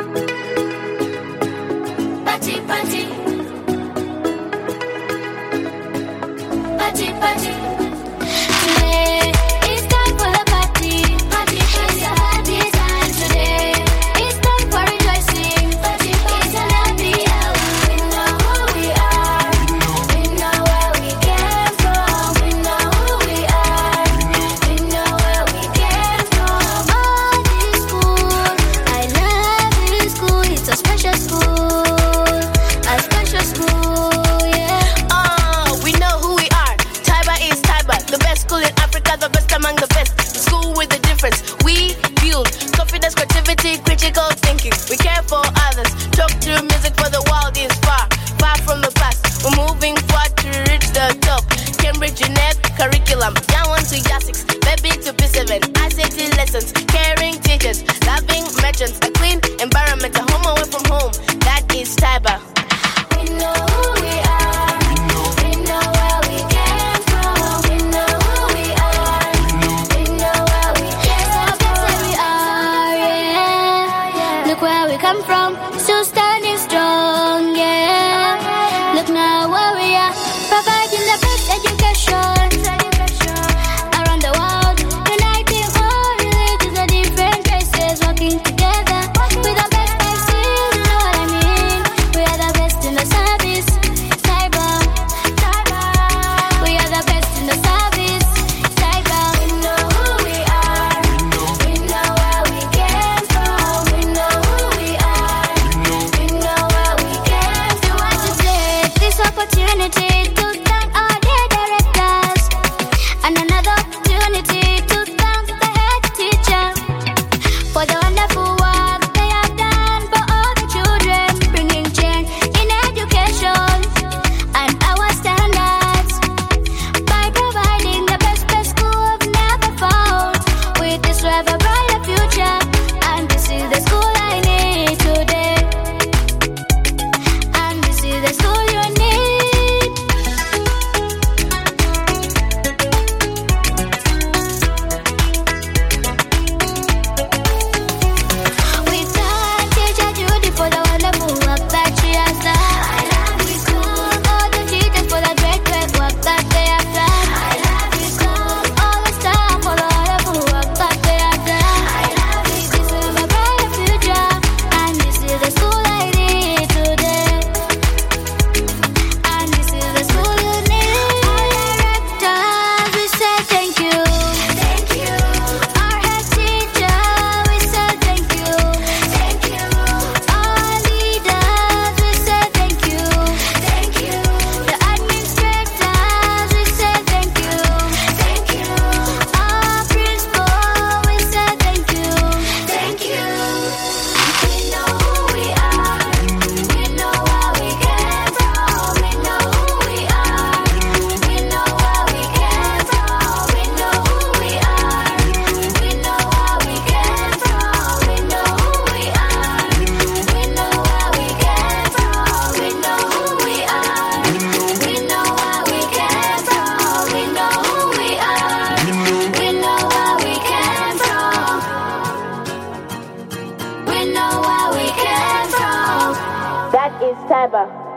Party, party. Party, party. Today it's time for the party. Party, party. It's a happy time today. It's time for rejoicing. Party, party. It's a happy hour. We know who we are. We know where we came from. We know who we are. We know where we came from. Oh, this school, I love this school. It's a special school. A special school, yeah. Oh, we know who we are. Taiba is Taiba, the best school in Africa, the best among the best. The school with the difference. We build confidence, creativity, critical thinking. We care for others. Talk to music for the world is far, far from the past. We're moving forward to reach the top. Cambridge UNEP curriculum, young one to year 6, baby to P7. ICT lessons, caring teachers, loving merchants, a clean environment, a home away from home. That is Taiba. We know who we are. We know where we came from. We know who we are. We know where we came from. That's where we are, yeah. Look where we come from. Still standing strong, yeah. Look now where we are. Providing the best education around the world. Uniting all religions and different races. Working together with the best vaccines. You know what I mean? We are the best in the service. Cyber. We are the best in the service. Cyber. We know who we are. We know where we came from. We know who we are. We know where we came from. We want to take this opportunity to thank our dear directors, and another opportunity to thank the head teacher for the wonderful work they have done for all the children, bringing change in education and our standards by providing the best school we've never found. With this we have a brighter future, and this is the school I need today, and this is the school you need. We thank Teacher Judy for the wonderful work that she has done. I love this school. All the teachers for the great work that they have done. I love this school. All the staff for the wonderful work that they have done. I love this school. This is a brighter future, and this is the school I need today, and this is the school you need. Our directors, we say thank you. Thank you. Our head teacher, we say thank you. Thank you. Our leaders, we say thank you. Thank you. The administrators, we say thank you. Thank you. Our principal, we say thank you. Thank you. We know who we are. We know where we came from. We know who we are. We know where we came from. We know who we are. We know where we came from. We know who we are. We know where we came from. We know who we are. We know where we came from. We know who we are. We know where we came from. We know where we came from. That is Taiba.